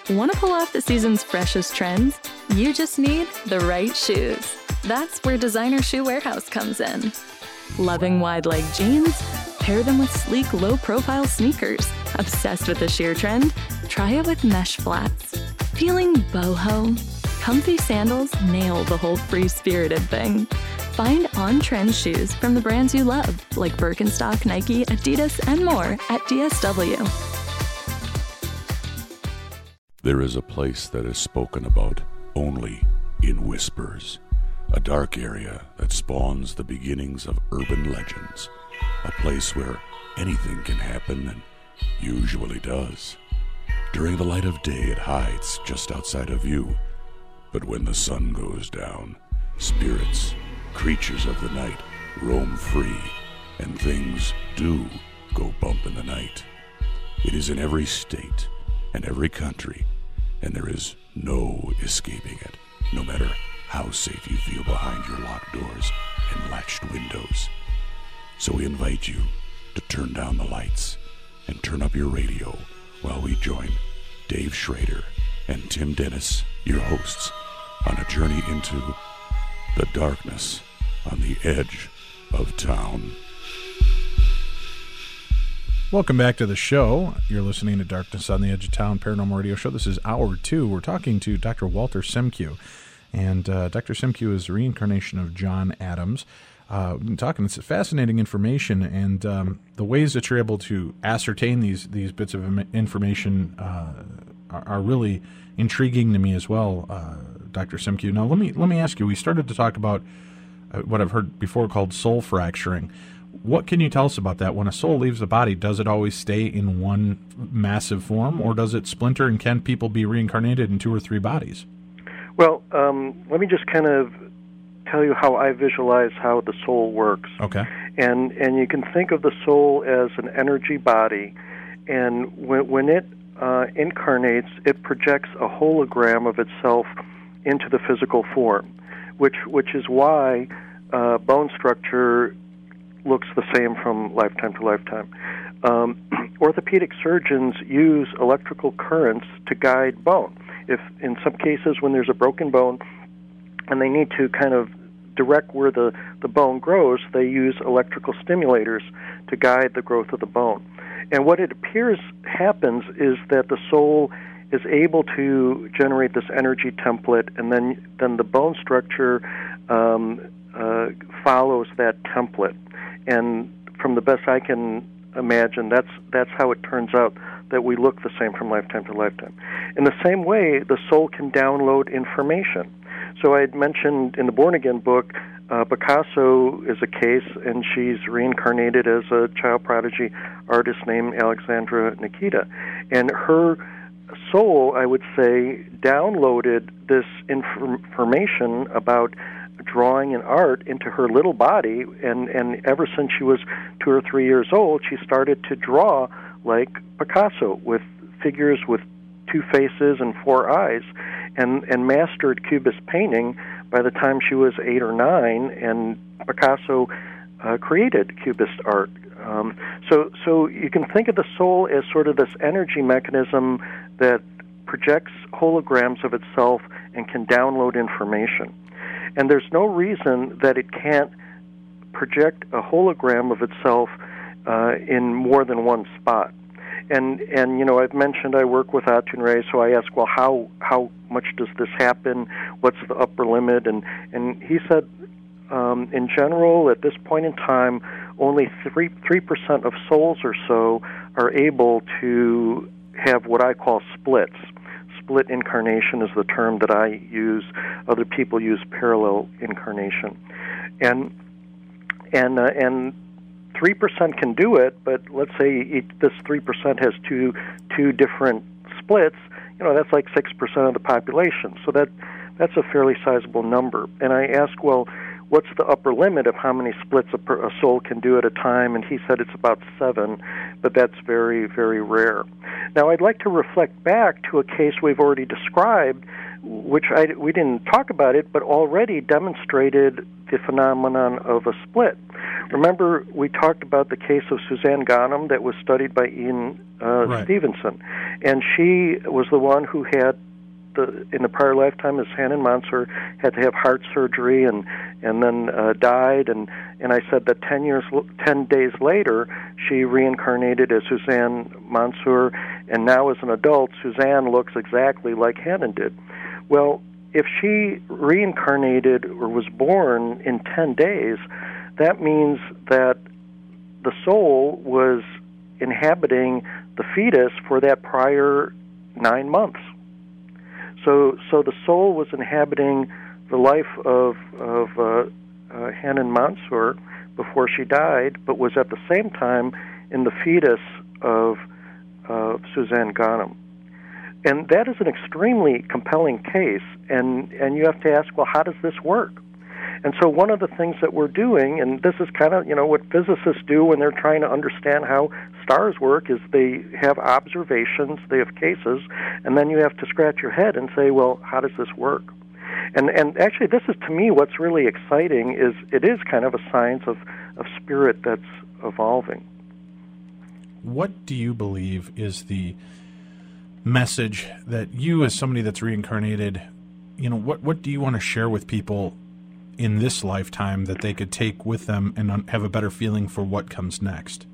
Want to pull off the season's freshest trends? You just need the right shoes. That's where Designer Shoe Warehouse comes in. Loving wide-leg jeans? Pair them with sleek, low-profile sneakers. Obsessed with the sheer trend? Try it with mesh flats. Feeling boho? Comfy sandals nail the whole free-spirited thing. Find on-trend shoes from the brands you love, like Birkenstock, Nike, Adidas, and more at DSW. There is a place that is spoken about only in whispers. A dark area that spawns the beginnings of urban legends. A place where anything can happen and usually does. During the light of day, it hides just outside of view. But when the sun goes down, spirits, creatures of the night, roam free, and things do go bump in the night. It is in every state and every country, and there is no escaping it, no matter how safe you feel behind your locked doors and latched windows. So we invite you to turn down the lights and turn up your radio while we join Dave Schrader and Tim Dennis, your hosts, on a journey into the darkness on the edge of town. Welcome back to the show. You're listening to Darkness on the Edge of Town Paranormal Radio Show. This is Hour 2. We're talking to Dr. Walter Simcue. And Dr. Simcue is a reincarnation of John Adams. We've been talking, it's fascinating information, and the ways that you're able to ascertain these bits of information are really intriguing to me as well, Dr. Simcue. Now, let me ask you, we started to talk about what I've heard before called soul fracturing. What can you tell us about that? When a soul leaves the body, does it always stay in one massive form, or does it splinter, and can people be reincarnated in 2 or 3 bodies? Well, let me just kind of tell you how I visualize how the soul works. Okay. And you can think of the soul as an energy body, and when it incarnates, it projects a hologram of itself into the physical form, which is why bone structure looks the same from lifetime to lifetime. Orthopedic surgeons use electrical currents to guide bone. If in some cases when there's a broken bone and they need to kind of direct where the bone grows, they use electrical stimulators to guide the growth of the bone. And what it appears happens is that the soul is able to generate this energy template, and then the bone structure follows that template. And from the best I can imagine, that's how it turns out that we look the same from lifetime to lifetime. In the same way, the soul can download information. So I had mentioned in the Born Again book, Picasso is a case, and she's reincarnated as a child prodigy artist named Alexandra Nikita. And her soul, I would say, downloaded this information about drawing and art into her little body, and ever since she was 2 or 3 years old, she started to draw like Picasso, with figures with 2 faces and 4 eyes, and mastered Cubist painting by the time she was 8 or 9, and Picasso created Cubist art. So you can think of the soul as sort of this energy mechanism that projects holograms of itself and can download information. And there's no reason that it can't project a hologram of itself in more than one spot. And you know, I've mentioned I work with Atun Ray, so I ask, well, how much does this happen? What's the upper limit? And he said, in general, at this point in time, only 3% of souls or so are able to have what I call splits. Split incarnation is the term that I use. Other people use parallel incarnation, and 3% can do it. But let's say this 3% has two different splits. You know, that's like 6% of the population. So that's a fairly sizable number. And I ask, well, what's the upper limit of how many splits a soul can do at a time? And he said it's about 7, but that's very, very rare. Now, I'd like to reflect back to a case we've already described, which we didn't talk about it, but already demonstrated the phenomenon of a split. Remember, we talked about the case of Suzanne Ghanem that was studied by Ian Stevenson, and she was the one who had in the prior lifetime as Hannon Mansour had to have heart surgery and then died, and I said that 10 days later she reincarnated as Suzanne Mansour, and now as an adult Suzanne looks exactly like Hannon did. Well, if she reincarnated or was born in 10 days, that means that the soul was inhabiting the fetus for that prior 9 months. So the soul was inhabiting the life of Hannon Mansour before she died, but was at the same time in the fetus of Suzanne Ghanem. And that is an extremely compelling case, and you have to ask, well, how does this work? And so one of the things that we're doing, and this is kind of, what physicists do when they're trying to understand how stars work, is they have observations, they have cases, and then you have to scratch your head and say, well, how does this work? And actually, this is, to me, what's really exciting is it is kind of a science of spirit that's evolving. What do you believe is the message that you, as somebody that's reincarnated, what do you want to share with people in this lifetime that they could take with them and have a better feeling for what comes next?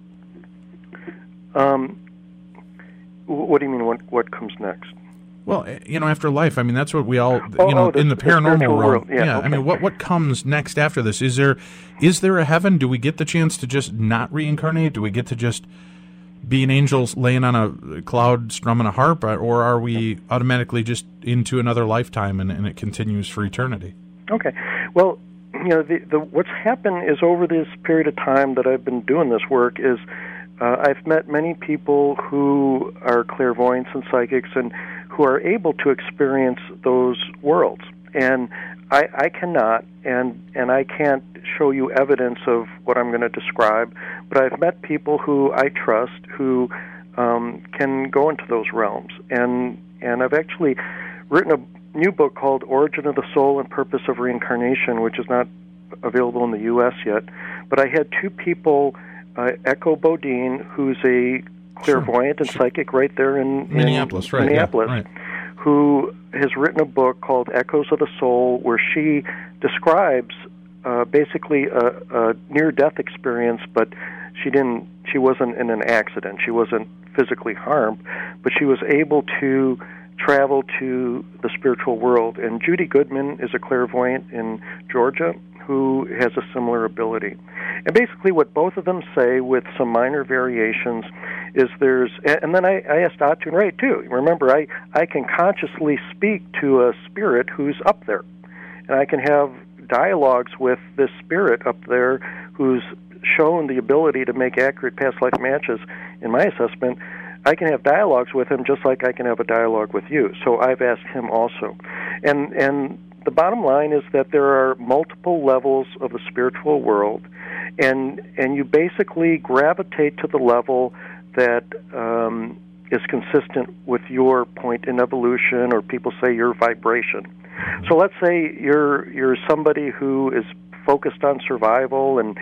What do you mean, what comes next? Well, after life, I mean, that's what we all, in the paranormal world. Yeah, okay. I mean, what comes next after this? Is there a heaven? Do we get the chance to just not reincarnate? Do we get to just be an angel laying on a cloud strumming a harp? Or are we automatically just into another lifetime and it continues for eternity? Okay. Well, what's happened is over this period of time that I've been doing this work is I've met many people who are clairvoyants and psychics and who are able to experience those worlds. And I cannot, and I can't show you evidence of what I'm going to describe, but I've met people who I trust who can go into those realms. And I've actually written a new book called Origin of the Soul and Purpose of Reincarnation, which is not available in the U.S. yet. But I had two people, Echo Bodine, who's a clairvoyant and psychic right there in Minneapolis, who has written a book called Echoes of the Soul, where she describes basically a near-death experience, but she wasn't in an accident. She wasn't physically harmed, but she was able to travel to the spiritual world. And Judy Goodman is a clairvoyant in Georgia who has a similar ability. And basically what both of them say, with some minor variations, is and then I asked Atun Ray too. Remember, I can consciously speak to a spirit who's up there. And I can have dialogues with this spirit up there who's shown the ability to make accurate past life matches, in my assessment. I can have dialogues with him just like I can have a dialogue with you. So I've asked him also. And the bottom line is that there are multiple levels of the spiritual world, and you basically gravitate to the level that is consistent with your point in evolution, or people say your vibration. So let's say you're somebody who is focused on survival, and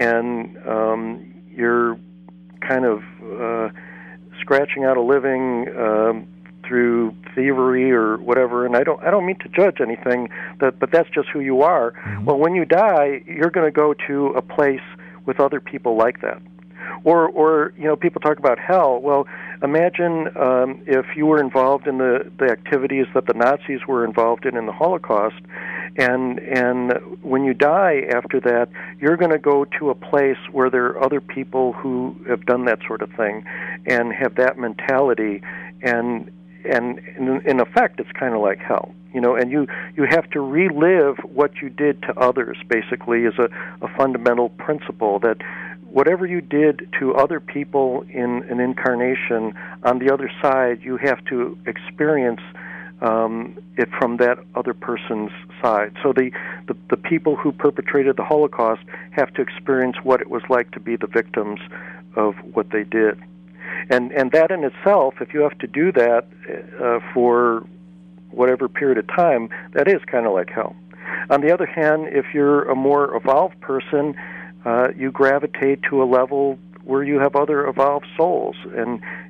you're kind of scratching out a living through thievery or whatever, and I don't mean to judge anything, but that's just who you are. Mm-hmm. Well, when you die, you're going to go to a place with other people like that. Or people talk about hell. Well, imagine if you were involved in the activities that the Nazis were involved in the Holocaust, and when you die after that, you're going to go to a place where there are other people who have done that sort of thing and have that mentality, and in effect, it's kind of like hell. And you have to relive what you did to others, basically, is a fundamental principle that whatever you did to other people in an incarnation, on the other side, you have to experience it from that other person's side. So the people who perpetrated the Holocaust have to experience what it was like to be the victims of what they did. And that in itself, if you have to do that for whatever period of time, that is kind of like hell. On the other hand, if you're a more evolved person, you gravitate to a level where you have other evolved souls, and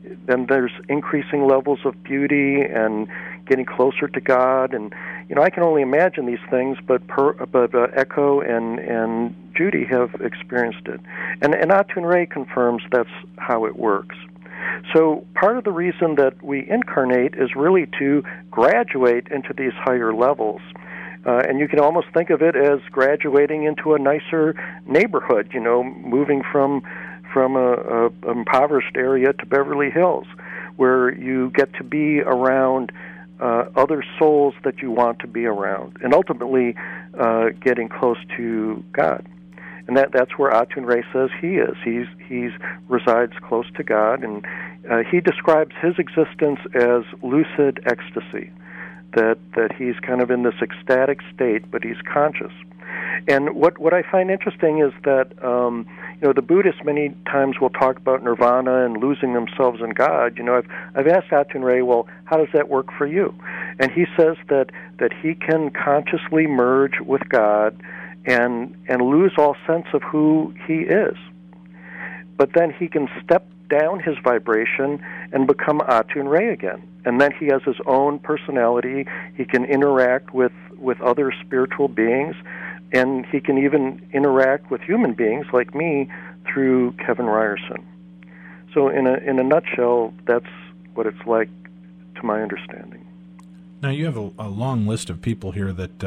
then there's increasing levels of beauty and getting closer to God. And I can only imagine these things, but Echo and Judy have experienced it, and Atum-Re confirms that's how it works. So part of the reason that we incarnate is really to graduate into these higher levels. And you can almost think of it as graduating into a nicer neighborhood, moving from a impoverished area to Beverly Hills, where you get to be around other souls that you want to be around, and ultimately getting close to God. And that's where Atum-Re says he is. He's resides close to God, and he describes his existence as lucid ecstasy, that he's kind of in this ecstatic state, but he's conscious. And what I find interesting is that the Buddhists many times will talk about nirvana and losing themselves in God. I've asked Atum-Re, well, how does that work for you? And he says that he can consciously merge with God and lose all sense of who he is. But then he can step down his vibration and become Atum-Re again. And then he has his own personality. He can interact with other spiritual beings, and he can even interact with human beings like me through Kevin Ryerson. So in a nutshell, that's what it's like, to my understanding. Now, you have a long list of people here that,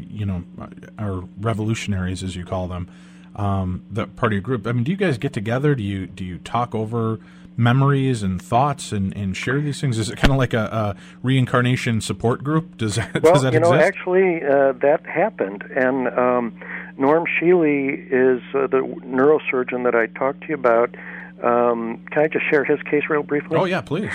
are revolutionaries, as you call them, that part of your group. I mean, do you guys get together? Do you talk over memories and thoughts and share these things? Is it kind of like a reincarnation support group? Does that exist? Actually, that happened. And Norm Shealy is the neurosurgeon that I talked to you about. Can I just share his case real briefly? Oh, yeah, please.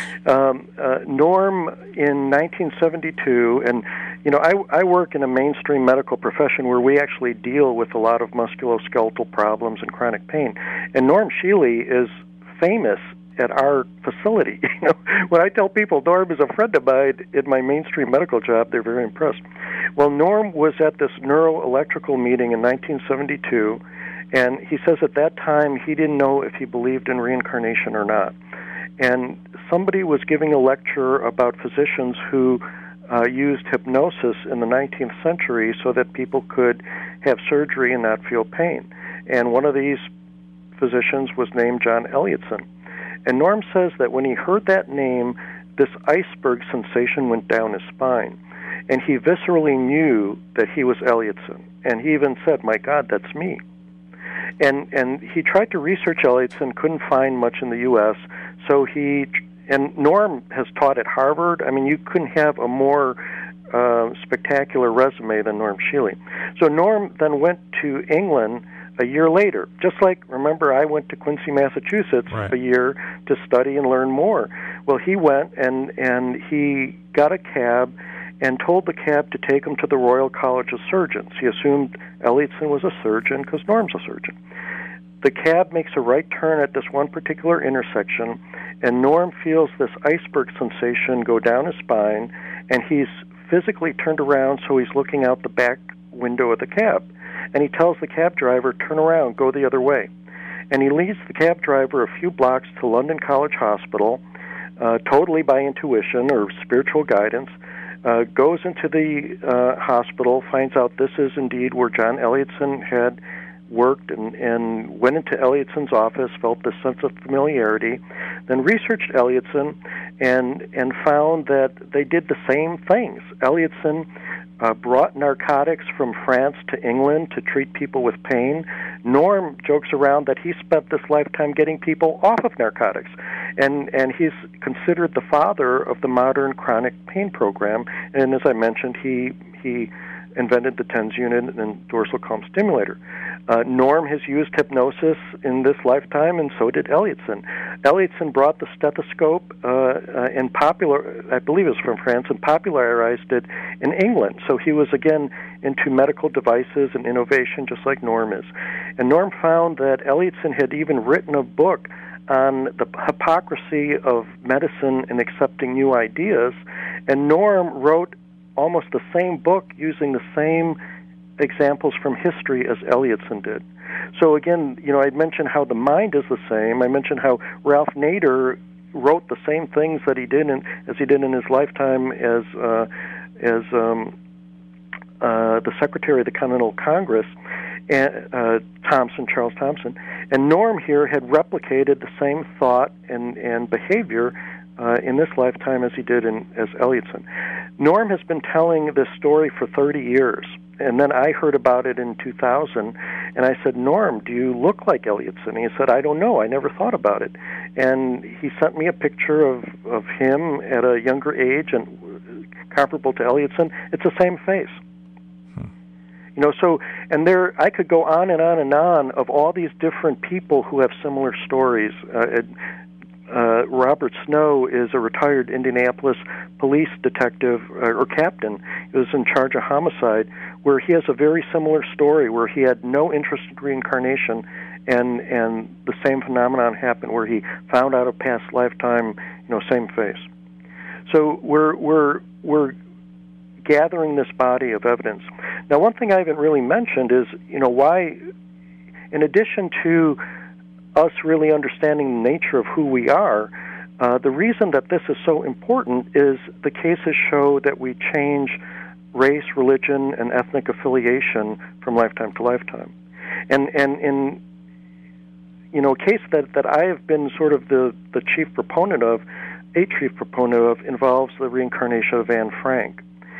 Norm, in 1972, and I work in a mainstream medical profession where we actually deal with a lot of musculoskeletal problems and chronic pain. And Norm Shealy is famous at our facility. When I tell people Norm is a friend of mine in my mainstream medical job, they're very impressed. Well, Norm was at this neuroelectrical meeting in 1972, and he says at that time he didn't know if he believed in reincarnation or not. And somebody was giving a lecture about physicians who used hypnosis in the 19th century so that people could have surgery and not feel pain. And one of these physicians was named John Elliotson. And Norm says that when he heard that name, this iceberg sensation went down his spine. And he viscerally knew that he was Elliotson. And he even said, "My God, that's me." And he tried to research Elliotson, couldn't find much in the U.S., and Norm has taught at Harvard. I mean, you couldn't have a more spectacular resume than Norm Shealy. So Norm then went to England a year later. Just like, remember, I went to Quincy, Massachusetts a year to study and learn more. Well, he went and he got a cab and told the cab to take him to the Royal College of Surgeons. He assumed Elliotson was a surgeon because Norm's a surgeon. The cab makes a right turn at this one particular intersection, and Norm feels this iceberg sensation go down his spine, and he's physically turned around, so he's looking out the back window of the cab. And he tells the cab driver, "Turn around, go the other way." And he leads the cab driver a few blocks to London College Hospital, totally by intuition or spiritual guidance, goes into the hospital, finds out this is indeed where John Elliotson had worked, and went into Elliotson's office, felt this sense of familiarity, then researched Elliotson and found that they did the same things. Elliotson brought narcotics from France to England to treat people with pain. Norm jokes around that he spent this lifetime getting people off of narcotics, and he's considered the father of the modern chronic pain program. And as I mentioned, he invented the TENS unit and dorsal calm stimulator. Norm has used hypnosis in this lifetime, and so did Elliotson. Elliotson brought the stethoscope I believe it was from France, and popularized it in England. So he was, again, into medical devices and innovation, just like Norm is. And Norm found that Elliotson had even written a book on the hypocrisy of medicine in accepting new ideas, and Norm wrote almost the same book using the same examples from history as Elliotson did. So again, I'd mentioned how the mind is the same. I mentioned how Ralph Nader wrote the same things that he did as he did in his lifetime as the Secretary of the Continental Congress, Charles Thompson. And Norm here had replicated the same thought and behavior in this lifetime as he did as Elliotson. Norm has been telling this story for 30 years, and then I heard about it in 2000, and I said, Norm, do you look like Elliotson? He said, I don't know, I never thought about it. And he sent me a picture of him at a younger age and comparable to Elliotson. It's the same face. You know, so, and I could go on and on and on of all these different people who have similar stories. Robert Snow is a retired Indianapolis police detective or captain. He was in charge of homicide, where he has a very similar story, where he had no interest in reincarnation, and the same phenomenon happened, where he found out a past lifetime, same face. So we're gathering this body of evidence. Now, one thing I haven't really mentioned is, why, in addition to us really understanding the nature of who we are, the reason that this is so important is the cases show that we change race, religion, and ethnic affiliation from lifetime to lifetime. And in a case that I have been sort of the chief proponent of, involves the reincarnation of Anne Frank.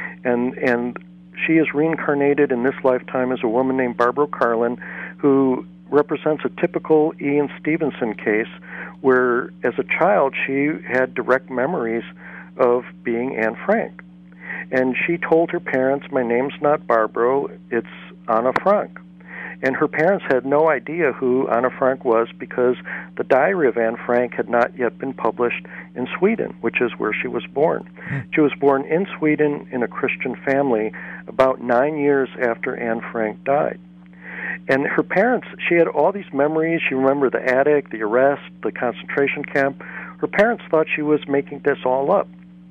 And she is reincarnated in this lifetime as a woman named Barbara Carlin, who represents a typical Ian Stevenson case where, as a child, she had direct memories of being Anne Frank. And she told her parents, my name's not Barbara, it's Anna Frank. And her parents had no idea who Anna Frank was because the diary of Anne Frank had not yet been published in Sweden, which is where she was born. She was born in Sweden in a Christian family about 9 years after Anne Frank died. And her parents, she had all these memories. She remembered the attic, the arrest, the concentration camp. Her parents thought she was making this all up.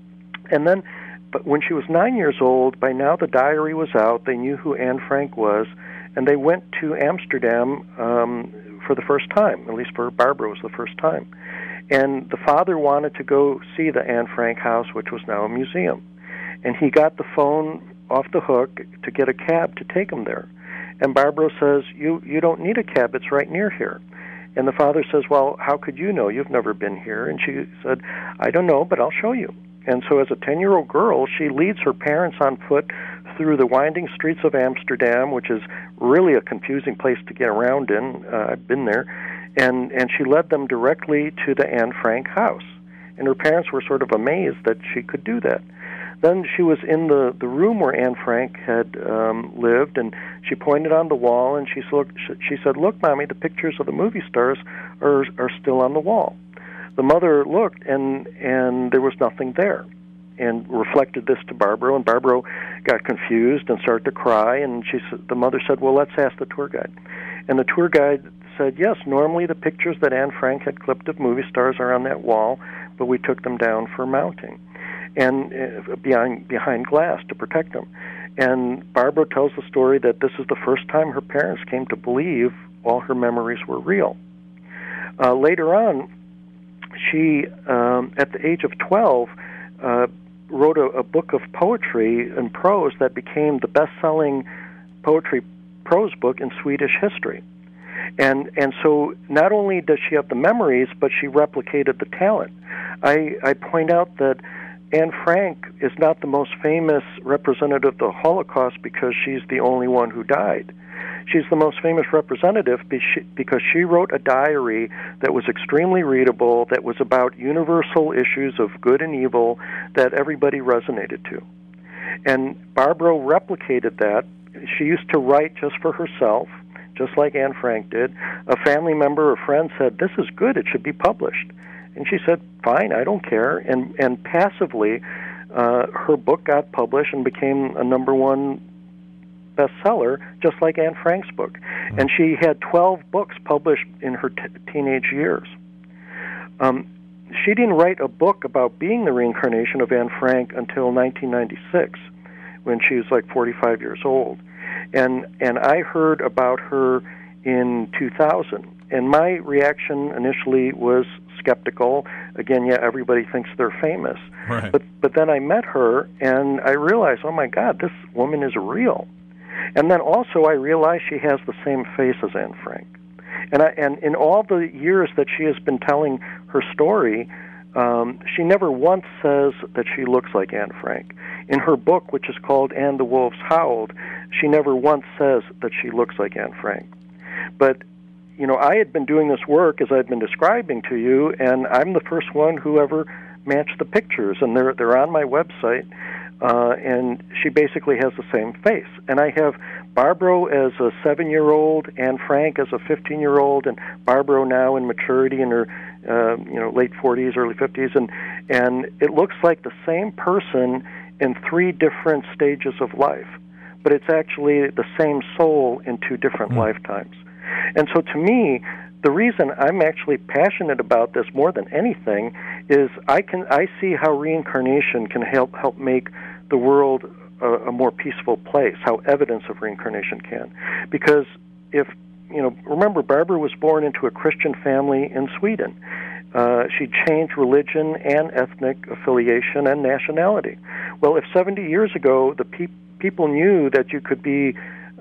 And then, but when she was 9 years old, by now the diary was out. They knew who Anne Frank was. And they went to Amsterdam for the first time, at least for Barbara, it was the first time. And the father wanted to go see the Anne Frank house, which was now a museum. And he got the phone off the hook to get a cab to take him there. And Barbara says, you don't need a cab, it's right near here. And the father says, well, how could you know? You've never been here. And she said, I don't know, but I'll show you. And so as a 10-year-old girl, she leads her parents on foot through the winding streets of Amsterdam, which is really a confusing place to get around in. I've been there. And she led them directly to the Anne Frank house. And her parents were sort of amazed that she could do that. Then she was in the room where Anne Frank had lived, and she pointed on the wall, and she said, look, Mommy, the pictures of the movie stars are still on the wall. The mother looked, and there was nothing there, and reflected this to Barbara, and Barbara got confused and started to cry, and the mother said, well, let's ask the tour guide. And the tour guide said, yes, normally the pictures that Anne Frank had clipped of movie stars are on that wall, but we took them down for mounting, and behind glass to protect them. And Barbara tells the story that this is the first time her parents came to believe all her memories were real. Later on, she, at the age of 12, wrote a book of poetry and prose that became the best-selling poetry prose book in Swedish history. And so not only does she have the memories, but she replicated the talent. I point out that Anne Frank is not the most famous representative of the Holocaust because she's the only one who died. She's the most famous representative because she wrote a diary that was extremely readable, that was about universal issues of good and evil that everybody resonated to. And Barbara replicated that. She used to write just for herself, just like Anne Frank did. A family member or friend said, this is good, it should be published. And she said, fine, I don't care. And passively, her book got published and became a number-1 bestseller, just like Anne Frank's book. And she had 12 books published in her teenage years. She didn't write a book about being the reincarnation of Anne Frank until 1996, when she was like 45 years old. And I heard about her in 2000. and my reaction initially was skeptical. Again, yeah, everybody thinks they're famous. Right. But then I met her, and I realized, oh my God, this woman is real. And then also I realized she has the same face as Anne Frank. And in all the years that she has been telling her story, she never once says that she looks like Anne Frank. In her book, which is called And the Wolves Howled, she never once says that she looks like Anne Frank. But, you know, I had been doing this work, as I've been describing to you, and I'm the first one who ever matched the pictures, and they're on my website, and she basically has the same face. And I have Barbro as a 7-year-old, Anne Frank as a 15-year-old, and Barbro now in maturity in her late 40s, early 50s, and it looks like the same person in 3 different stages of life, but it's actually the same soul in 2 different lifetimes. And so to me, the reason I'm actually passionate about this more than anything is I see how reincarnation can help make the world a more peaceful place, how evidence of reincarnation can. Because if, remember, Barbara was born into a Christian family in Sweden. She changed religion and ethnic affiliation and nationality. Well, if 70 years ago the people knew that you could be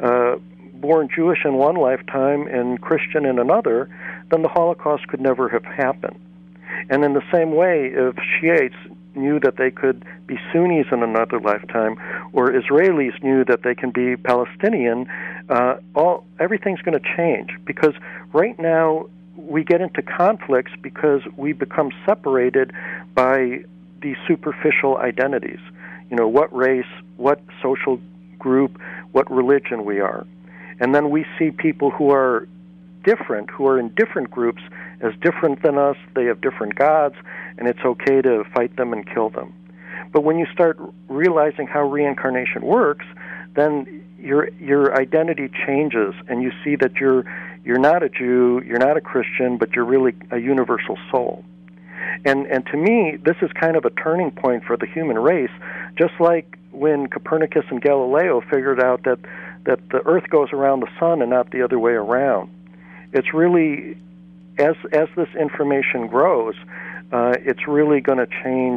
born Jewish in one lifetime and Christian in another, then the Holocaust could never have happened. And in the same way, if Shiites knew that they could be Sunnis in another lifetime, or Israelis knew that they can be Palestinian, everything's going to change. Because right now we get into conflicts because we become separated by these superficial identities. What race, what social group, what religion we are. And then we see people who are different, who are in different groups, as different than us. They have different gods, and it's okay to fight them and kill them. But when you start realizing how reincarnation works, then your identity changes, and you see that you're not a Jew, you're not a Christian, but you're really a universal soul. And to me, this is kind of a turning point for the human race, just like when Copernicus and Galileo figured out that the Earth goes around the sun and not the other way around. It's really, as this information grows, it's really going to change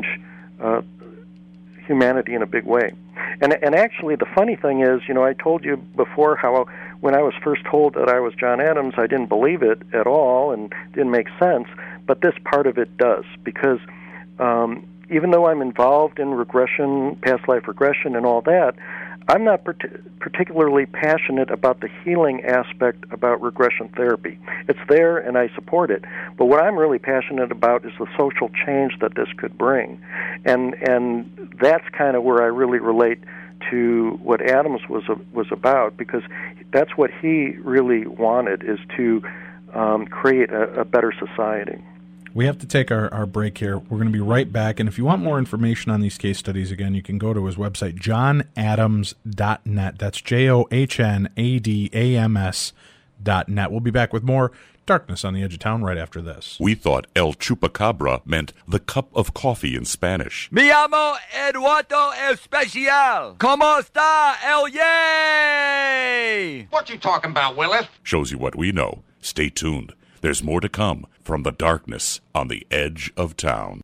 humanity in a big way. And actually, the funny thing is, I told you before how when I was first told that I was John Adams, I didn't believe it at all and didn't make sense. But this part of it does, because even though I'm involved in regression, past life regression, and all that, I'm not particularly passionate about the healing aspect about regression therapy. It's there, and I support it. But what I'm really passionate about is the social change that this could bring. And that's kind of where I really relate to what Adams was about, because that's what he really wanted, is to create a better society. We have to take our break here. We're going to be right back. And if you want more information on these case studies, again, you can go to his website, johnadams.net. That's JOHNADAMS.net. We'll be back with more Darkness on the Edge of Town right after this. We thought El Chupacabra meant the cup of coffee in Spanish. Me llamo Eduardo Especial. ¿Cómo está el yay? What you talking about, Willis? Shows you what we know. Stay tuned. There's more to come from the Darkness on the Edge of Town.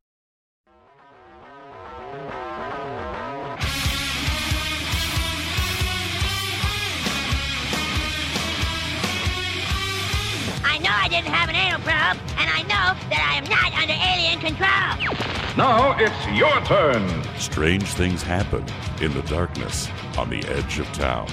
I know I didn't have an anal probe, and I know that I am not under alien control. Now it's your turn. Strange things happen in the darkness on the Edge of Town.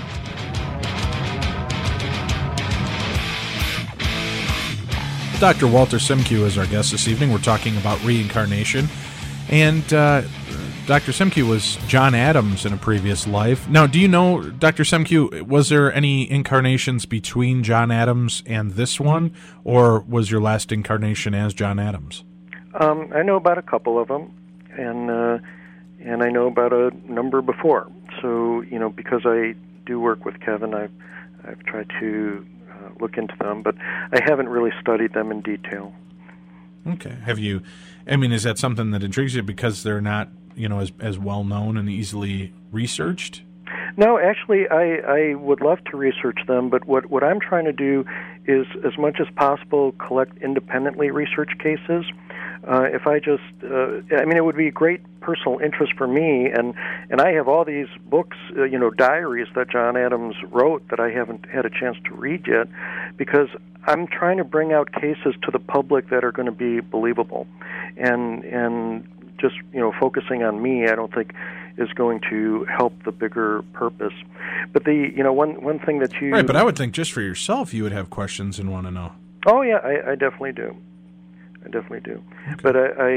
Dr. Walter Simcue is our guest this evening. We're talking about reincarnation. And Dr. Simcue was John Adams in a previous life. Now, do you know, Dr. Simcue, was there any incarnations between John Adams and this one, or was your last incarnation as John Adams? I know about a couple of them, and I know about a number before. So, because I do work with Kevin, I've tried to look into them, but I haven't really studied them in detail. Okay. Have you, is that something that intrigues you because they're not, as well known and easily researched? No, actually, I would love to research them, but what I'm trying to do is, as much as possible, collect independently research cases. If I just, it would be a great personal interest for me, and I have all these books, diaries that John Adams wrote that I haven't had a chance to read yet, because I'm trying to bring out cases to the public that are going to be believable, and just focusing on me, I don't think is going to help the bigger purpose. But one thing that you right, but I would think just for yourself you would have questions and want to know. Oh yeah, I definitely do. Okay. But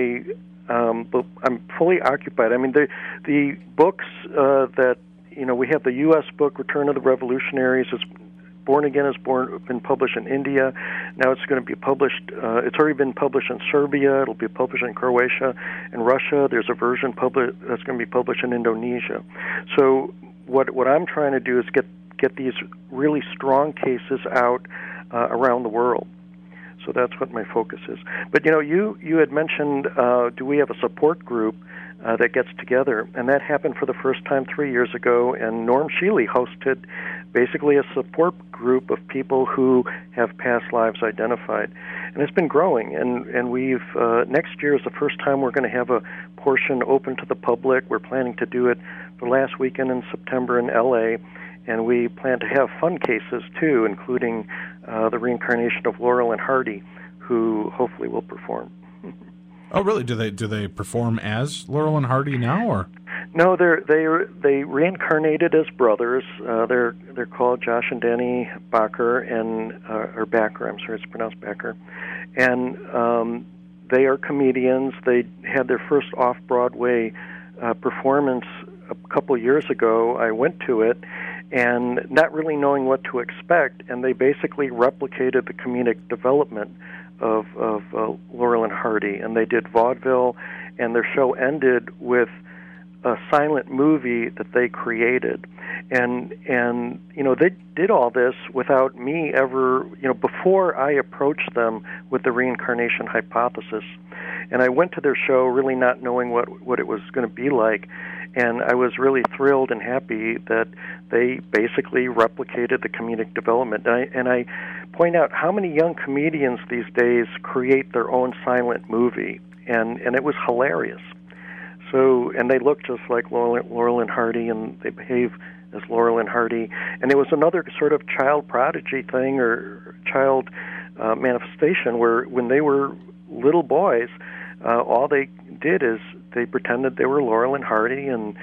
but I'm fully occupied. I mean, the books that we have, the U.S. book Return of the Revolutionaries is Born Again has been published in India. Now it's going to be published. It's already been published in Serbia. It'll be published in Croatia and Russia. There's a version that's going to be published in Indonesia. So what I'm trying to do is get these really strong cases out around the world. So that's what my focus is. But you had mentioned, do we have a support group that gets together? And that happened for the first time 3 years ago, and Norm Shealy hosted basically a support group of people who have past lives identified. And it's been growing, and we've next year is the first time we're going to have a portion open to the public. We're planning to do it the last weekend in September in L.A., and we plan to have fun cases, too, including the reincarnation of Laurel and Hardy, who hopefully will perform. Oh, really? Do they perform as Laurel and Hardy now, or? No, they reincarnated as brothers. They're called Josh and Danny Backer, or Backer. I'm sorry, it's pronounced Backer, and they are comedians. They had their first off-Broadway performance a couple years ago. I went to it, and not really knowing what to expect, and they basically replicated the comedic development of Laurel and Hardy, and they did vaudeville, and their show ended with a silent movie that they created, and they did all this without me ever, before I approached them with the reincarnation hypothesis, and I went to their show really not knowing what it was going to be like. And I was really thrilled and happy that they basically replicated the comedic development. And I point out how many young comedians these days create their own silent movie, and it was hilarious. So, and they look just like Laurel and Hardy, and they behave as Laurel and Hardy. And it was another sort of child prodigy thing, or child manifestation, where when they were little boys, all they did is they pretended they were Laurel and Hardy, and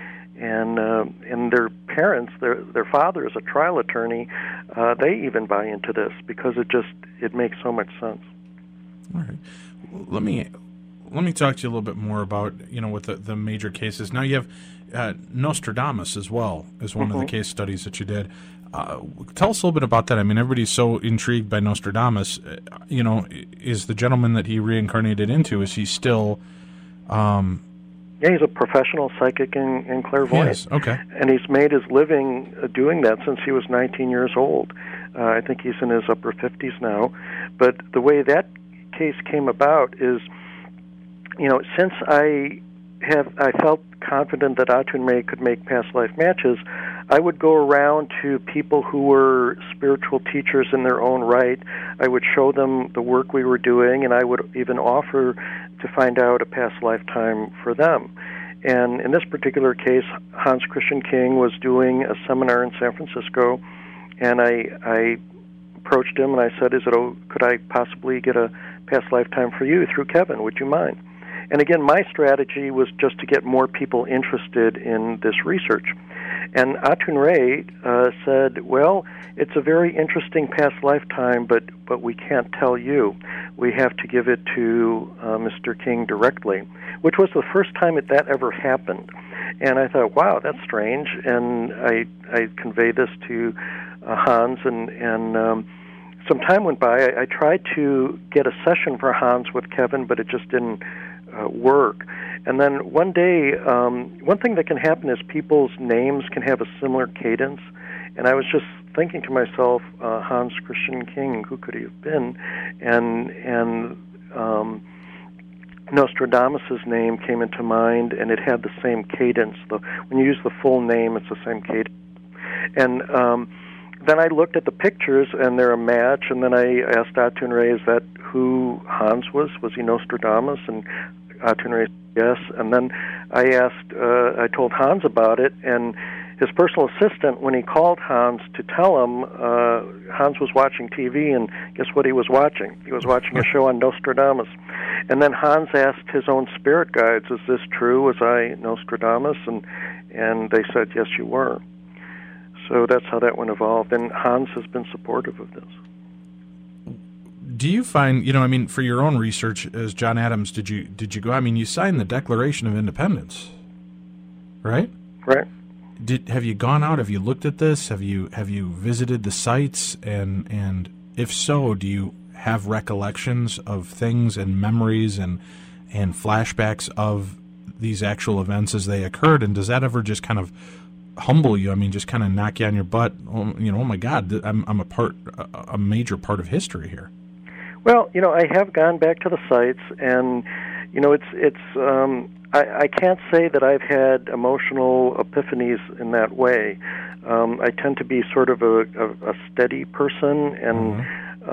their parents, their father is a trial attorney. They even buy into this because it makes so much sense. All right, let me talk to you a little bit more about with the major cases. Now you have Nostradamus as well as one of the case studies that you did. Tell us a little bit about that. I mean, everybody's so intrigued by Nostradamus. Is the gentleman that he reincarnated into, is he still? Yeah, he's a professional psychic and clairvoyant. Yes, okay. And he's made his living doing that since he was 19 years old. I think he's in his upper 50s now. But the way that case came about is, since I felt confident that Atun Ray could make past life matches, I would go around to people who were spiritual teachers in their own right. I would show them the work we were doing, and I would even offer to find out a past lifetime for them. And in this particular case, Hans Christian King was doing a seminar in San Francisco, and I approached him and I said, could I possibly get a past lifetime for you through Kevin? Would you mind? And again, my strategy was just to get more people interested in this research. And Atun Ray said, well, it's a very interesting past lifetime, but we can't tell you. We have to give it to Mr. King directly, which was the first time that ever happened. And I thought, wow, that's strange. And I conveyed this to Hans, and some time went by. I tried to get a session for Hans with Kevin, but it just didn't work. And then one day, one thing that can happen is people's names can have a similar cadence. And I was just thinking to myself, Hans Christian King, who could he have been? And Nostradamus' name came into mind, and it had the same cadence. When you use the full name, it's the same cadence. And then I looked at the pictures, and they're a match, and then I asked Atun Ray, is that who Hans was? Was he Nostradamus? And Atun Ray said yes. And then I told Hans about it, and his personal assistant, when he called Hans to tell him, Hans was watching TV, and guess what he was watching? He was watching a show on Nostradamus. And then Hans asked his own spirit guides, is this true? Was I Nostradamus? And they said, yes, you were. So that's how that one evolved, and Hans has been supportive of this. Do you find, for your own research as John Adams, did you go, you signed the Declaration of Independence, right? Right. Have you gone out? Have you looked at this? Have you visited the sites? And if so, do you have recollections of things and memories and flashbacks of these actual events as they occurred? And does that ever just kind of humble you? Just kind of knock you on your butt? Oh my God, I'm a major part of history here. Well, I have gone back to the sites, and I can't say that I've had emotional epiphanies in that way. I tend to be sort of a steady person, and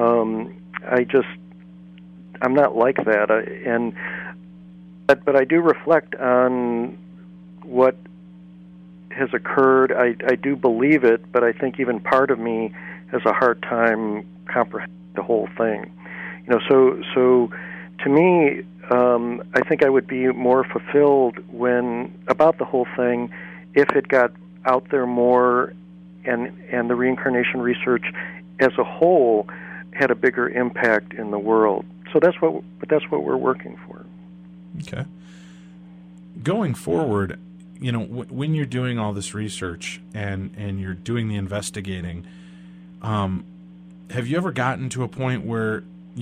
I'm not like that. But I do reflect on what has occurred. I do believe it, but I think even part of me has a hard time comprehending the whole thing. So to me, I think I would be more fulfilled about the whole thing if it got out there more, and the reincarnation research as a whole had a bigger impact in the world. So that's what we're working for. Okay. Going forward, when you're doing all this research and you're doing the investigating, have you ever gotten to a point where,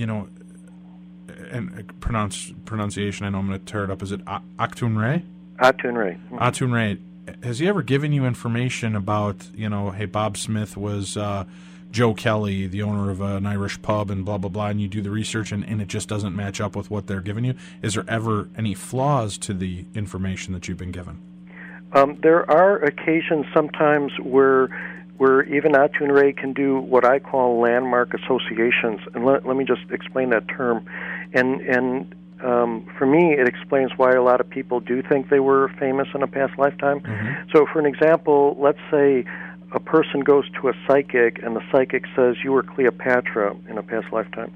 and pronunciation, I know I'm going to tear it up, is it Atun Ray? Atun Ray. Mm-hmm. Atun Ray. Has he ever given you information about, hey, Bob Smith was Joe Kelly, the owner of an Irish pub, and blah, blah, blah, and you do the research and it just doesn't match up with what they're giving you? Is there ever any flaws to the information that you've been given? There are occasions sometimes where even Atun Ray can do what I call landmark associations. And let me just explain that term. And for me, it explains why a lot of people do think they were famous in a past lifetime. Mm-hmm. So for an example, let's say a person goes to a psychic, and the psychic says, you were Cleopatra in a past lifetime.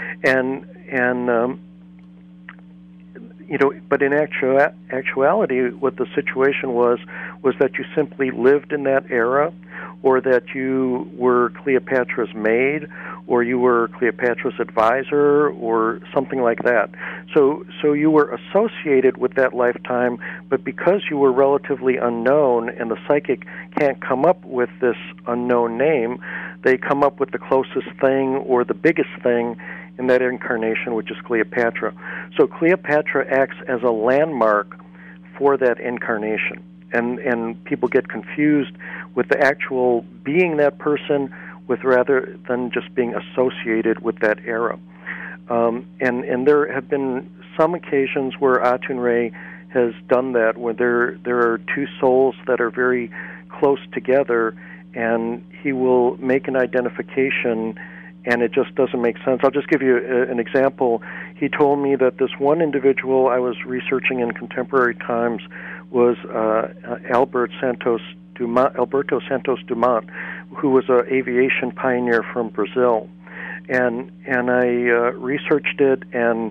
But in actuality, what the situation was that you simply lived in that era, or that you were Cleopatra's maid, or you were Cleopatra's advisor, or something like that. So you were associated with that lifetime, but because you were relatively unknown, and the psychic can't come up with this unknown name, they come up with the closest thing or the biggest thing in that incarnation, which is Cleopatra. So Cleopatra acts as a landmark for that incarnation. And people get confused with the actual being that person rather than just being associated with that era. And there have been some occasions where Atun Ray has done that, where there are two souls that are very close together, and he will make an identification, and it just doesn't make sense. I'll just give you an example. He told me that this one individual I was researching in contemporary times was Alberto Santos Dumont, who was an aviation pioneer from Brazil. And I researched it, and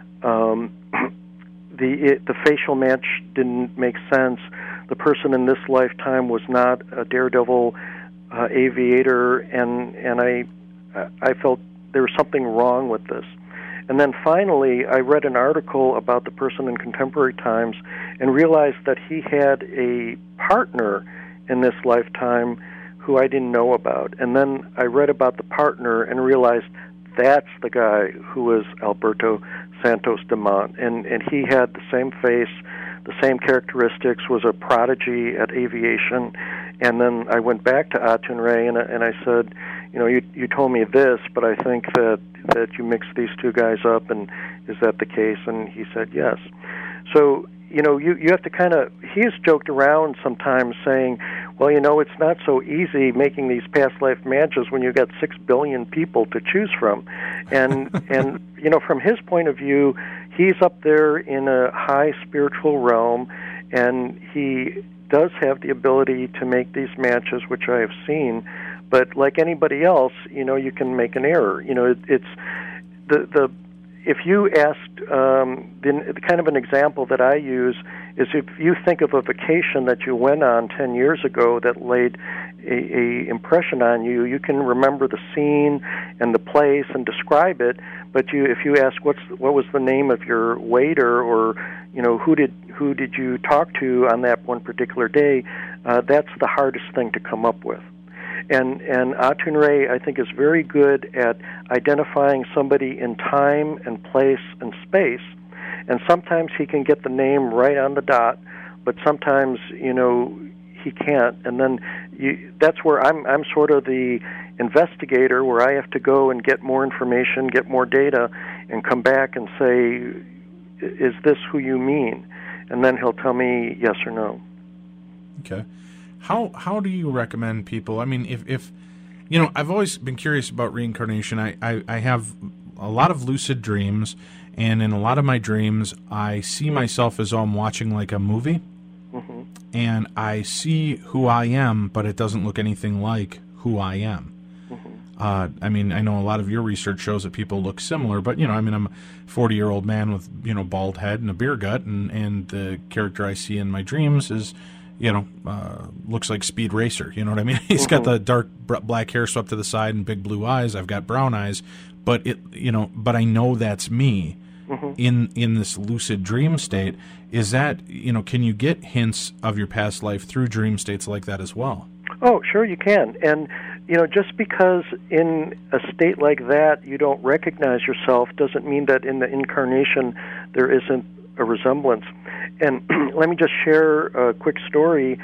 the facial match didn't make sense. The person in this lifetime was not a daredevil aviator, and I felt there was something wrong with this. And then finally, I read an article about the person in contemporary times and realized that he had a partner in this lifetime who I didn't know about. And then I read about the partner and realized that's the guy who was Alberto Santos Dumont. And he had the same face, the same characteristics, was a prodigy at aviation. And then I went back to Atun Ray and I said, you told me this, but I think that you mixed these two guys up, and is that the case? And he said yes. So, you have to he has joked around sometimes saying, Well, it's not so easy making these past life matches when you've got 6 billion people to choose from. And from his point of view, he's up there in a high spiritual realm, and he does have the ability to make these matches, which I have seen. But like anybody else, you can make an error. It's the if you asked, the kind of an example that I use is if you think of a vacation that you went on 10 years ago that laid a impression on you, you can remember the scene and the place and describe it. But if you ask what was the name of your waiter, or who did you talk to on that one particular day, that's the hardest thing to come up with. And Atun Ray, I think, is very good at identifying somebody in time and place and space. And sometimes he can get the name right on the dot, but sometimes, he can't. And then that's where I'm sort of the investigator, where I have to go and get more information, get more data, and come back and say, is this who you mean? And then he'll tell me yes or no. Okay. How do you recommend people? I mean, if I've always been curious about reincarnation. I have a lot of lucid dreams, and in a lot of my dreams, I see myself as though I'm watching like a movie, mm-hmm. and I see who I am, but it doesn't look anything like who I am. Mm-hmm. I mean, I know a lot of your research shows that people look similar, but I'm a 40-year-old man with bald head and a beer gut, and the character I see in my dreams is, looks like Speed Racer. You know what I mean? He's got the dark black hair swept to the side and big blue eyes. I've got brown eyes, but but I know that's me in this lucid dream state. Is that, can you get hints of your past life through dream states like that as well? Oh, sure you can. And, just because in a state like that you don't recognize yourself doesn't mean that in the incarnation there isn't a resemblance. And let me just share a quick story.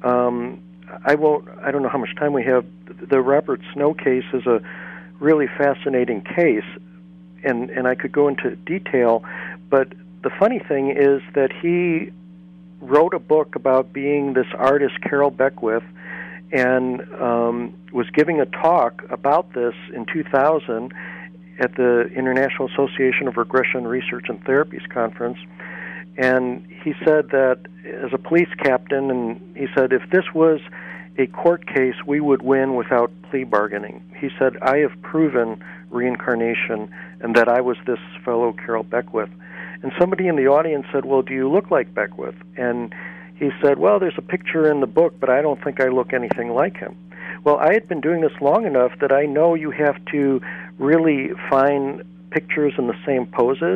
I don't know how much time we have. The Robert Snow case is a really fascinating case, and I could go into detail, but the funny thing is that he wrote a book about being this artist, Carol Beckwith, and was giving a talk about this in 2000 at the International Association of Regression Research and Therapies conference. And he said that as a police captain, and he said if this was a court case, we would win without plea bargaining. He said, I have proven reincarnation and that I was this fellow Carol Beckwith. And somebody in the audience said, well, do you look like Beckwith? And he said, well, there's a picture in the book, but I don't think I look anything like him. Well, I had been doing this long enough that I know you have to really find pictures in the same poses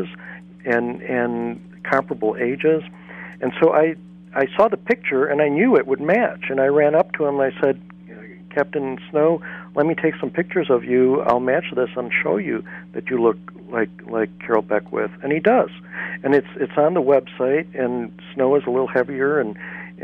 and comparable ages. And so I saw the picture, and I knew it would match. And I ran up to him, and I said, Captain Snow, let me take some pictures of you. I'll match this and show you that you look like Carol Beckwith. And he does. And it's on the website, and Snow is a little heavier and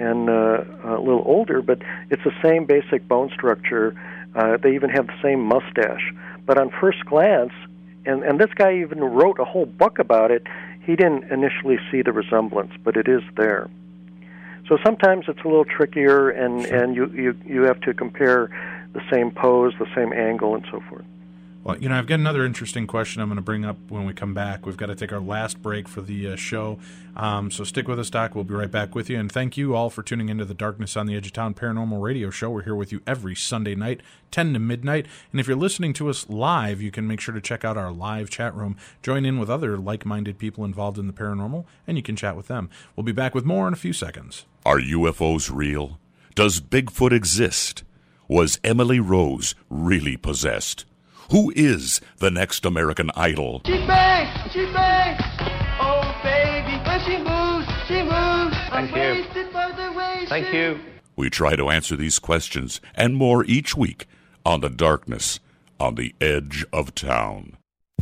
a little older, but it's the same basic bone structure. They even have the same mustache. But on first glance, and this guy even wrote a whole book about it, he didn't initially see the resemblance, but it is there. So sometimes it's a little trickier, and you have to compare the same pose, the same angle, and so forth. Well, I've got another interesting question I'm going to bring up when we come back. We've got to take our last break for the show. So stick with us, Doc. We'll be right back with you. And thank you all for tuning into the Darkness on the Edge of Town Paranormal Radio Show. We're here with you every Sunday night, 10 to midnight. And if you're listening to us live, you can make sure to check out our live chat room. Join in with other like-minded people involved in the paranormal, and you can chat with them. We'll be back with more in a few seconds. Are UFOs real? Does Bigfoot exist? Was Emily Rose really possessed? Who is the next American Idol? She bangs, oh baby, when she moves. I'm wasted by the way Thank you. We try to answer these questions and more each week on The Darkness on the Edge of Town.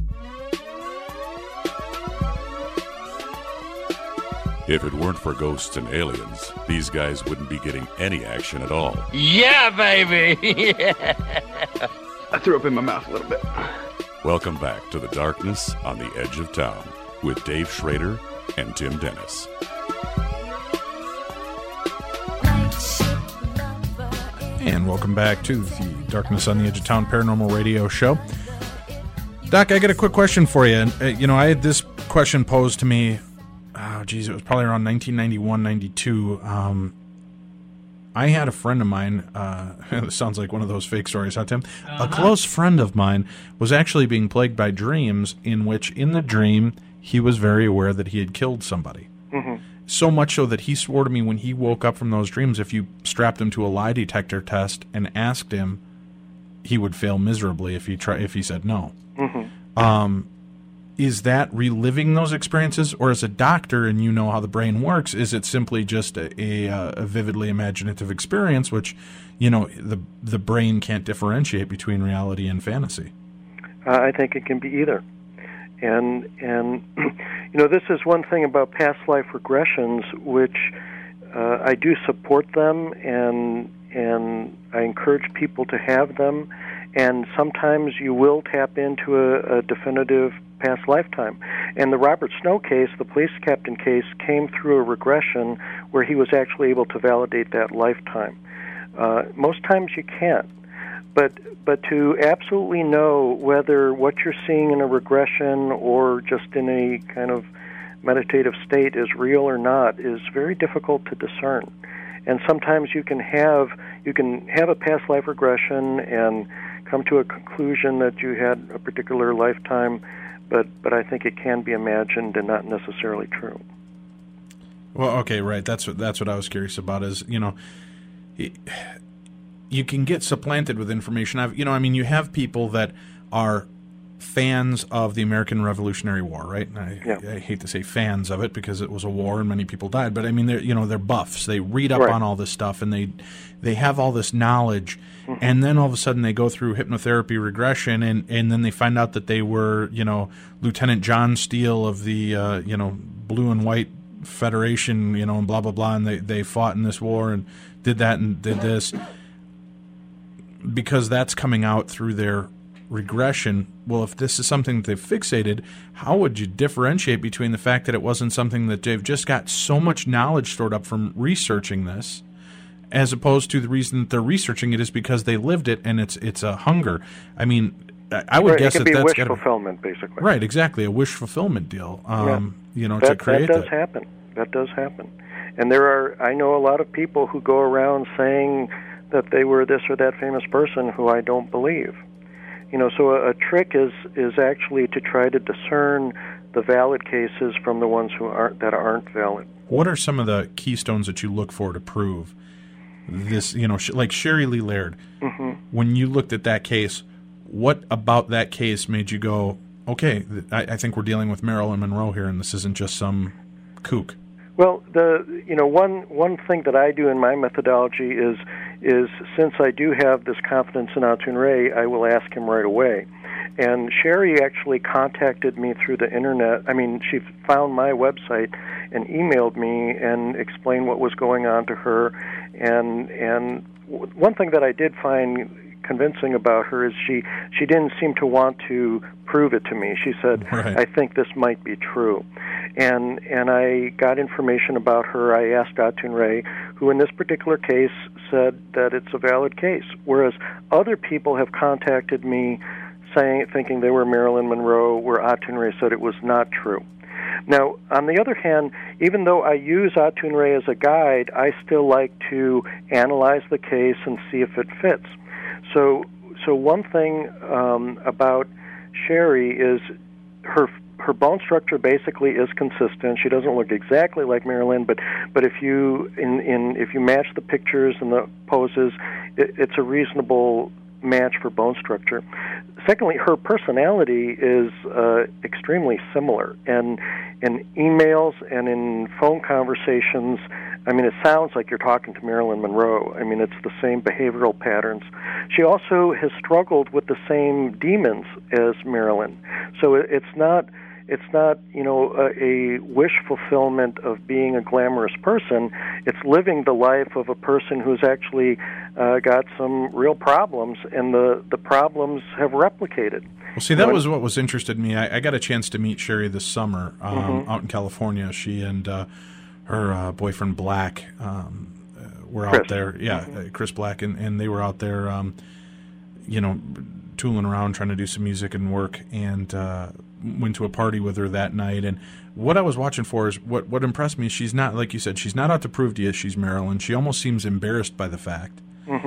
If it weren't for ghosts and aliens, these guys wouldn't be getting any action at all. Yeah, baby! I threw up in my mouth a little bit. Welcome back to The Darkness on the Edge of Town with Dave Schrader and Tim Dennis. And welcome back to the Darkness on the Edge of Town Paranormal Radio Show. Doc, I got a quick question for you. And, I had this question posed to me, it was probably around 1991, 92. I had a friend of mine, this sounds like one of those fake stories, huh, Tim? A close friend of mine was actually being plagued by dreams in which, in the dream, he was very aware that he had killed somebody. Mm-hmm. So much so that he swore to me when he woke up from those dreams, if you strapped him to a lie detector test and asked him, he would fail miserably if he said no. Mm-hmm. Is that reliving those experiences, or as a doctor and you know how the brain works, is it simply just a vividly imaginative experience, which the brain can't differentiate between reality and fantasy? I think it can be either. And this is one thing about past life regressions, which I do support them, and I encourage people to have them. And sometimes you will tap into a definitive past lifetime. And the Robert Snow case, the police captain case, came through a regression where he was actually able to validate that lifetime. Most times you can't. But to absolutely know whether what you're seeing in a regression or just in a kind of meditative state is real or not is very difficult to discern. And sometimes you can have a past life regression and come to a conclusion that you had a particular lifetime, but I think it can be imagined and not necessarily true. Well, okay, right. That's what I was curious about. Is you can get supplanted with information. You have people that are fans of the American Revolutionary War, right? I hate to say fans of it because it was a war and many people died, but they're buffs. They read up on all this stuff and they have all this knowledge, mm-hmm. and then all of a sudden they go through hypnotherapy regression and then they find out that they were Lieutenant John Steele of the Blue and White Federation, and blah blah blah, and they fought in this war and did that and did this. Because that's coming out through their regression. Well, if this is something that they've fixated, how would you differentiate between the fact that it wasn't something that they've just got so much knowledge stored up from researching this, as opposed to the reason that they're researching it is because they lived it and it's a hunger? I mean, I would guess it could be wish fulfillment, basically. Right, exactly, a wish fulfillment deal. To create that. Happen. That does happen. And I know a lot of people who go around saying that they were this or that famous person who I don't believe. So a trick is actually to try to discern the valid cases from the ones that aren't valid. What are some of the keystones that you look for to prove this? Like Sherry Lee Laird. Mm-hmm. When you looked at that case, what about that case made you go, okay, I think we're dealing with Marilyn Monroe here, and this isn't just some kook? Well, one thing that I do in my methodology is since I do have this confidence in Atun Ray, I will ask him right away. And Sherry actually contacted me through the internet. She found my website and emailed me and explained what was going on to her. And one thing that I did find convincing about her is she didn't seem to want to prove it to me. She said, right. I think this might be true. And I got information about her. I asked Atun Ray, who in this particular case said that it's a valid case, whereas other people have contacted me thinking they were Marilyn Monroe, where Atun Ray said it was not true. Now, on the other hand, even though I use Atun Ray as a guide, I still like to analyze the case and see if it fits. So one thing about Sherry is her bone structure basically is consistent. She doesn't look exactly like Marilyn, but if you if you match the pictures and the poses, it's a reasonable match for bone structure. Secondly, her personality is extremely similar, and in emails and in phone conversations, it sounds like you're talking to Marilyn Monroe. It's the same behavioral patterns. She also has struggled with the same demons as Marilyn, so it's not a wish fulfillment of being a glamorous person. It's living the life of a person who's actually got some real problems, and the problems have replicated. Well, see, that was what was interested in me. I got a chance to meet Sherry this summer out in California. She and her boyfriend Black were out there. Yeah, Chris Black, and they were out there, tooling around trying to do some music and work, and went to a party with her that night. And what I was watching for is what impressed me is she's not, like you said, she's not out to prove to you she's Marilyn. She almost seems embarrassed by the fact.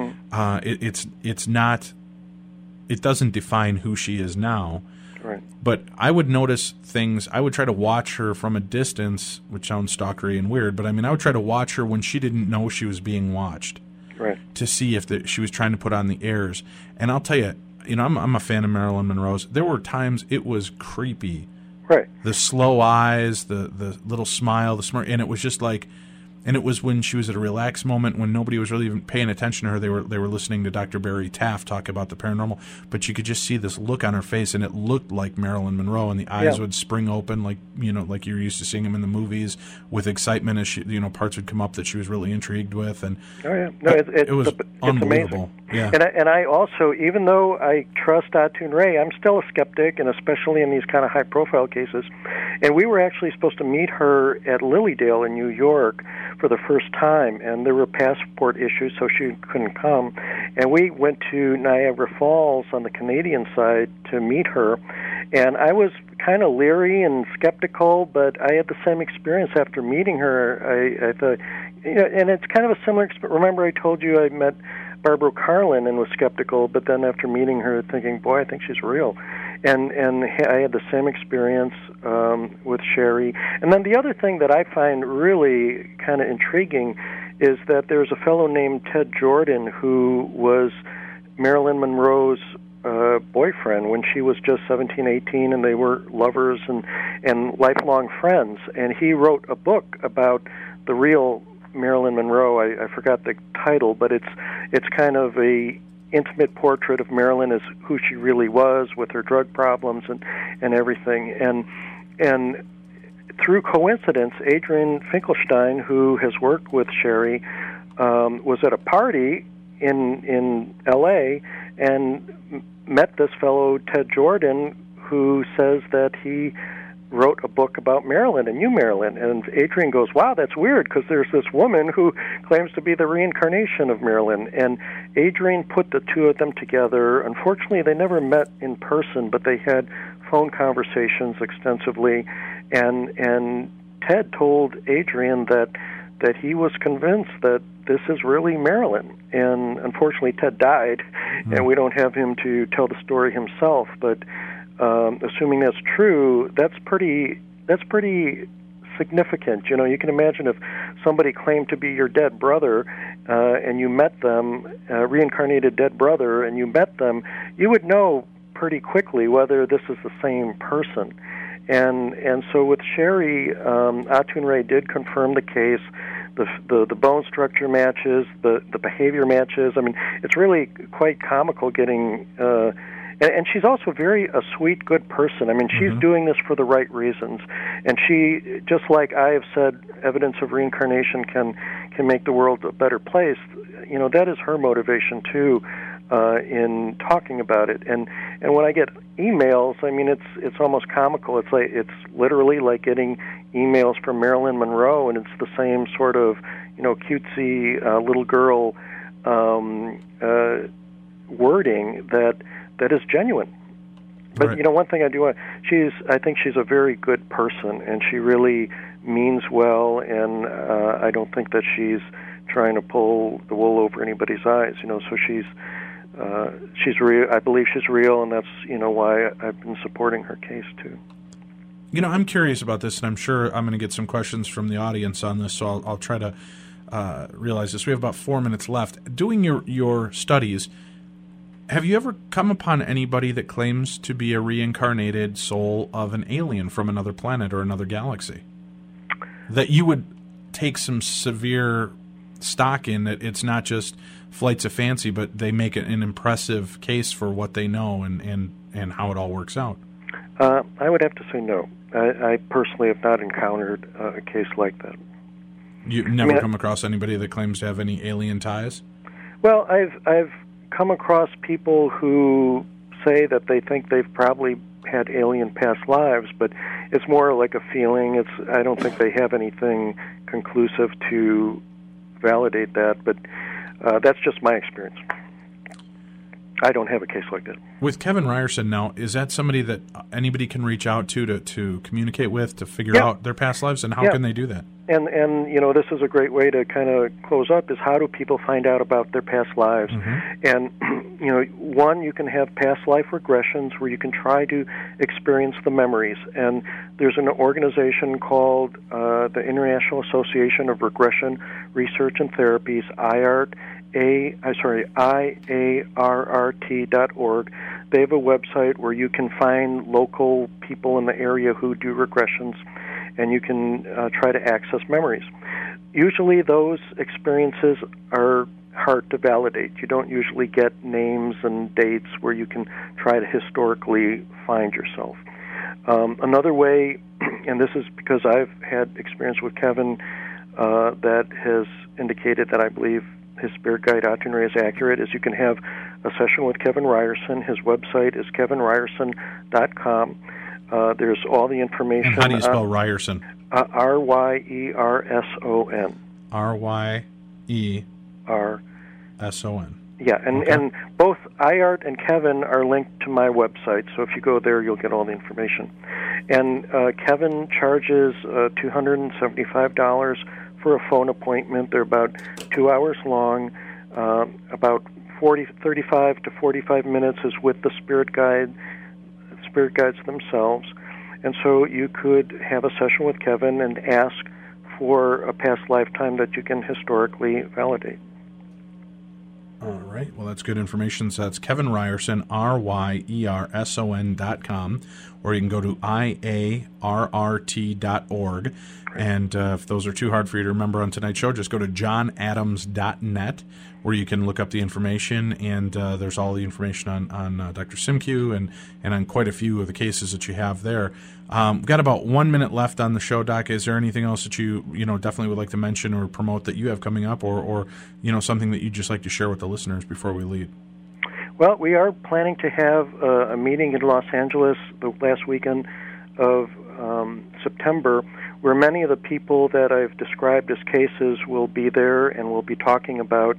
It's not. It doesn't define who she is now. Right. But I would notice things. I would try to watch her from a distance, which sounds stalkery and weird. But I mean, I would try to watch her when she didn't know she was being watched. Right. To see if she was trying to put on the airs. And I'll tell you, I'm a fan of Marilyn Monroe's. There were times it was creepy. Right. The slow eyes, the little smile, the smirk, and it was just like. And it was when she was at a relaxed moment when nobody was really even paying attention to her. They were listening to Dr. Barry Taft talk about the paranormal, but you could just see this look on her face, and it looked like Marilyn Monroe, and the eyes would spring open like you're used to seeing them in the movies with excitement as she, parts would come up that she was really intrigued with. And it was unbelievable. Amazing. Yeah. And I also, even though I trust Atun Ray, I'm still a skeptic, and especially in these kind of high-profile cases. And we were actually supposed to meet her at Lilydale in New York for the first time, and there were passport issues, so she couldn't come. And we went to Niagara Falls on the Canadian side to meet her, and I was kind of leery and skeptical, but I had the same experience after meeting her. I thought, and it's kind of a similar experience. Remember I told you I met Barbara Carlin and was skeptical, but then after meeting her, thinking, boy, I think she's real. And I had the same experience with Sherry. And then the other thing that I find really kind of intriguing is that there's a fellow named Ted Jordan who was Marilyn Monroe's boyfriend when she was just 17, 18, and they were lovers and lifelong friends. And he wrote a book about the real Marilyn Monroe. I forgot the title, but it's kind of a intimate portrait of Marilyn as who she really was with her drug problems and everything. And through coincidence, Adrian Finkelstein, who has worked with Sherry, was at a party in L.A. and met this fellow Ted Jordan, who says that he wrote a book about Marilyn and knew Marilyn. And Adrian goes, wow, that's weird, because there's this woman who claims to be the reincarnation of Marilyn. And Adrian put the two of them together. Unfortunately, they never met in person, but they had phone conversations extensively. And Ted told Adrian that he was convinced that this is really Marilyn. And unfortunately, Ted died, and we don't have him to tell the story himself. But assuming that's true, that's pretty significant. You can imagine if somebody claimed to be your dead brother, and you met them, reincarnated dead brother, and you met them, you would know pretty quickly whether this is the same person. And so with Sherry, Atun Ray did confirm the case. The bone structure matches, the behavior matches. I mean, it's really quite comical getting. And she's also a sweet, good person. I mean, she's doing this for the right reasons. And she, just like I have said, evidence of reincarnation can make the world a better place. That is her motivation too, in talking about it. And when I get emails, I mean, it's almost comical. It's literally like getting emails from Marilyn Monroe, and it's the same sort of cutesy little girl wording that is genuine. But right. One thing I do want, I think she's a very good person, and she really means well, and I don't think that she's trying to pull the wool over anybody's eyes. So she's real. I believe she's real, and that's why I've been supporting her case too. I'm curious about this, and I'm sure I'm going to get some questions from the audience on this, so I'll try to realize this. We have about 4 minutes left. Doing your studies, have you ever come upon anybody that claims to be a reincarnated soul of an alien from another planet or another galaxy? That you would take some severe stock in, that it's not just flights of fancy, but they make it an impressive case for what they know and how it all works out? I would have to say no. I personally have not encountered a case like that. You've never come across anybody that claims to have any alien ties? Well, I've come across people who say that they think they've probably had alien past lives, but it's more like a feeling. I don't think they have anything conclusive to validate that, but that's just my experience. I don't have a case like that. With Kevin Ryerson now, is that somebody that anybody can reach out to communicate with, to figure out their past lives, and how can they do that? And this is a great way to kind of close up, is how do people find out about their past lives? Mm-hmm. And, one, you can have past life regressions where you can try to experience the memories. And there's an organization called the International Association of Regression Research and Therapies, IARRT.org. They have a website where you can find local people in the area who do regressions, and you can try to access memories. Usually those experiences are hard to validate. You don't usually get names and dates where you can try to historically find yourself. Another way, and this is because I've had experience with Kevin that has indicated that I believe his spirit guide itinerary is accurate, is you can have a session with Kevin Ryerson. His website is kevinryerson.com. There's all the information. And how do you spell Ryerson? Ryerson. Ryerson. Yeah, and both IART and Kevin are linked to my website, so if you go there, you'll get all the information. And Kevin charges $275 for a phone appointment. They're about 2 hours long. About 35 to 45 minutes is with the spirit guides themselves. And so you could have a session with Kevin and ask for a past lifetime that you can historically validate. All right. Well, that's good information. So that's Kevin Ryerson, RYERSON.com, or you can go to IARRT.org. And if those are too hard for you to remember on tonight's show, just go to johnadams.net, where you can look up the information, and there's all the information on Dr. Simkiw and on quite a few of the cases that you have there. We've got about 1 minute left on the show, Doc. Is there anything else that you definitely would like to mention or promote that you have coming up, or something that you'd just like to share with the listeners before we leave? Well, we are planning to have a meeting in Los Angeles the last weekend of September, where many of the people that I've described as cases will be there, and we'll be talking about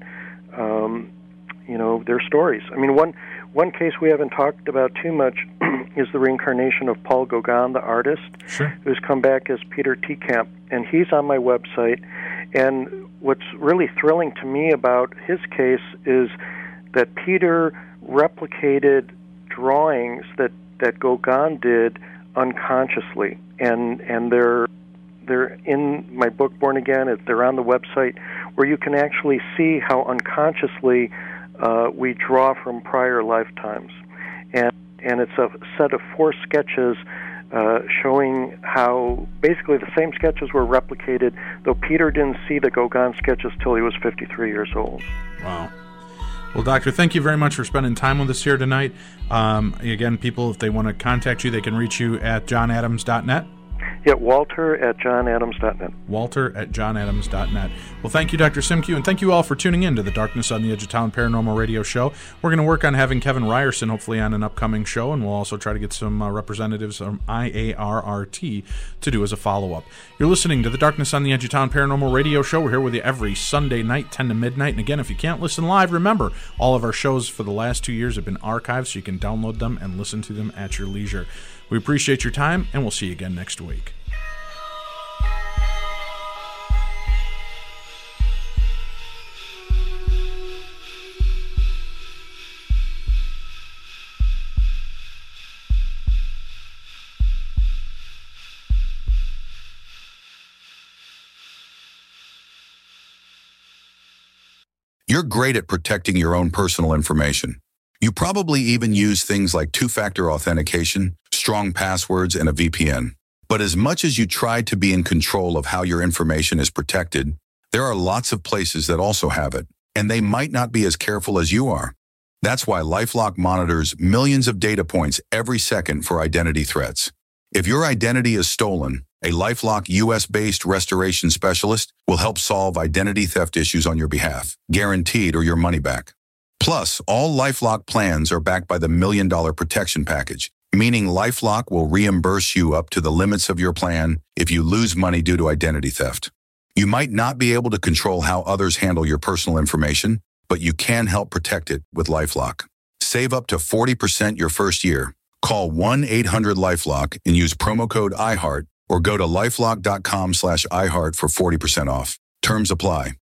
their stories. I mean, one case we haven't talked about too much is the reincarnation of Paul Gauguin, the artist, who's come back as Peter Teekamp, and he's on my website. And what's really thrilling to me about his case is that Peter replicated drawings that Gauguin did unconsciously, and they're in my book, Born Again. They're on the website, where you can actually see how unconsciously we draw from prior lifetimes. And it's a set of 4 sketches showing how basically the same sketches were replicated, though Peter didn't see the Gauguin sketches till he was 53 years old. Wow. Well, Doctor, thank you very much for spending time with us here tonight. Again, people, if they want to contact you, they can reach you at johnadams.net. Yeah, Walter at johnadams.net. Walter at johnadams.net. Well, thank you, Dr. Simkiw, and thank you all for tuning in to the Darkness on the Edge of Town Paranormal Radio Show. We're going to work on having Kevin Ryerson hopefully on an upcoming show, and we'll also try to get some representatives from IARRT to do as a follow-up. You're listening to the Darkness on the Edge of Town Paranormal Radio Show. We're here with you every Sunday night, 10 to midnight. And again, if you can't listen live, remember, all of our shows for the last 2 years have been archived, so you can download them and listen to them at your leisure. We appreciate your time, and we'll see you again next week. You're great at protecting your own personal information. You probably even use things like two-factor authentication, strong passwords, and a VPN. But as much as you try to be in control of how your information is protected, there are lots of places that also have it, and they might not be as careful as you are. That's why LifeLock monitors millions of data points every second for identity threats. If your identity is stolen, a LifeLock US-based restoration specialist will help solve identity theft issues on your behalf, guaranteed or your money back. Plus, all LifeLock plans are backed by the $1 Million Protection Package, meaning LifeLock will reimburse you up to the limits of your plan if you lose money due to identity theft. You might not be able to control how others handle your personal information, but you can help protect it with LifeLock. Save up to 40% your first year. Call 1-800-LifeLock and use promo code iHeart or go to LifeLock.com/iHeart for 40% off. Terms apply.